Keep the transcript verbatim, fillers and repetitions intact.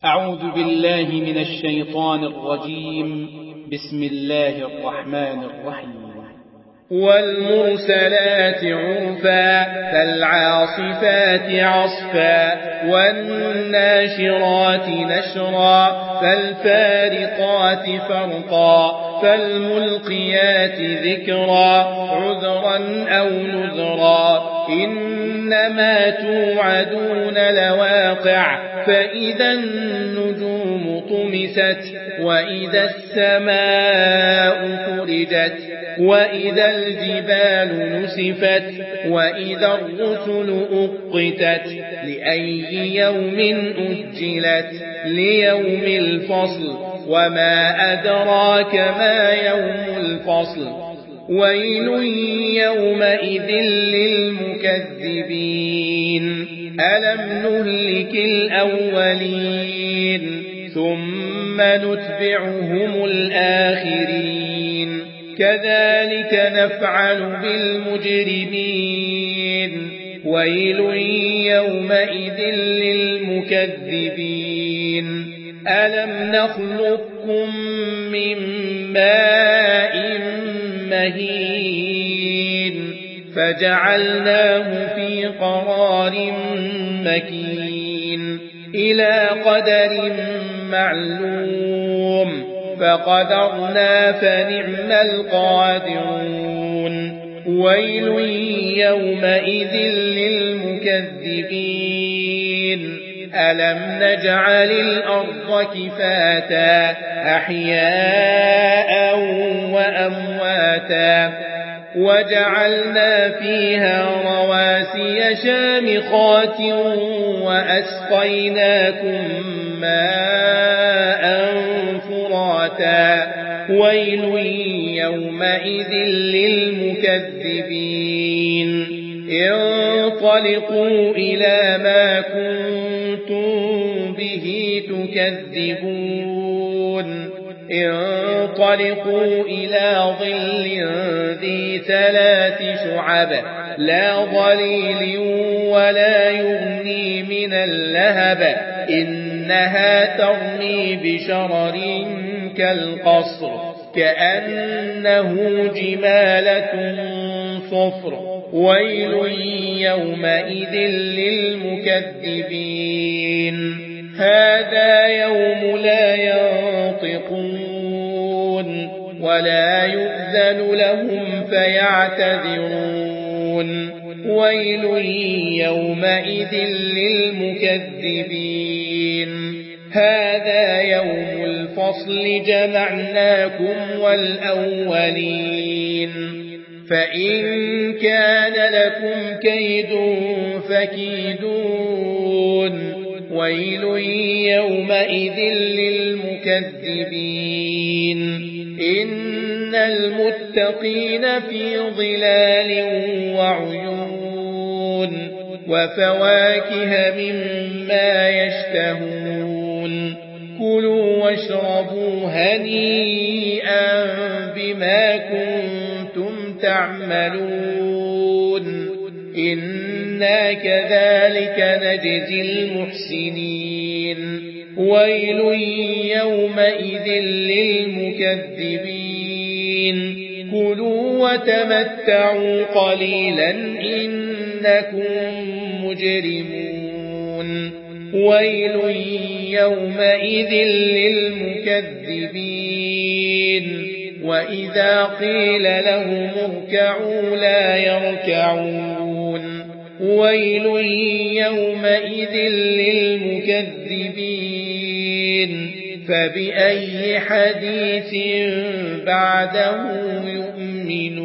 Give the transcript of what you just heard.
أعوذ بالله من الشيطان الرجيم. بسم الله الرحمن الرحيم. والمرسلات عرفا فالعاصفات عصفا والناشرات نشرا فالفارقات فرقا فالملقيات ذكرا عذرا أو نذرا إنما توعدون لواقع فإذا النجوم طمست وإذا السماء فرجت وإذا الجبال نسفت وإذا الرسل أقتت لأي يوم أجلت ليوم الفصل وما أدراك ما يوم الفصل ويل يومئذ للمكذبين ألم نهلك الأولين ثم نتبعهم الآخرين كذلك نفعل بالمجرمين ويل يومئذ للمكذبين ألم نخلقكم من ماء مهين فجعلناه في قرار مكين إلى قدر معلوم فقدرنا فنعم القادرون ويل يومئذ للمكذبين ألم نجعل الأرض كفاتا أحياء وأمواتا وجعلنا فيها رواسي شامخات وأسقيناكم ماء فراتا ويل يومئذ للمكذبين انطلقوا إلى ما كنتم به تكذبون انطلقوا إلى ظل ذي ثلاث شعب لا ظليل ولا يغني من اللهب إنها ترمي بشرر كالقصر كأنه جمالة صفر ويل يومئذ للمكذبين هذا يوم لا ينطقون ولا يؤذن لهم فيعتذرون ويل يومئذ للمكذبين هذا يوم الفصل جمعناكم والأولين فإن كان لكم كيد فكيدون ويل يومئذ للمكذبين إن المتقين في ظلال وعيون وفواكه مما يشتهون كلوا واشربوا هنيئا بما كنتم تعملون إنا كذلك نجزي المحسنين ويل يومئذ للمكذبين كلوا وتمتعوا قليلا إنكم مجرمون ويل يومئذ للمكذبين وإذا قيل لهم اركعوا لا يركعون ويل يومئذ للمكذبين فبأي حديث بعده يؤمنون